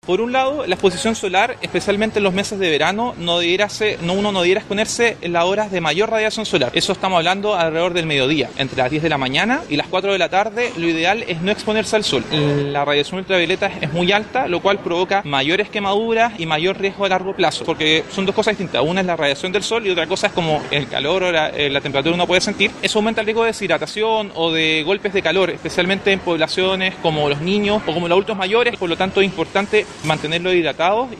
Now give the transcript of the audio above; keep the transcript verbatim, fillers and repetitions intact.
Por un lado, la exposición solar, especialmente en los meses de verano, no debiera ser, no, uno no debiera exponerse en las horas de mayor radiación solar. Eso estamos hablando alrededor del mediodía. Entre las diez de la mañana y las cuatro de la tarde, lo ideal es no exponerse al sol. La radiación ultravioleta es muy alta, lo cual provoca mayores quemaduras y mayor riesgo a largo plazo, porque son dos cosas distintas. Una es la radiación del sol y otra cosa es como el calor o la, la temperatura uno puede sentir. Eso aumenta el riesgo de deshidratación o de golpes de calor, especialmente en poblaciones como los niños o como los adultos mayores. Por lo tanto, es importante mantenerlo hidratado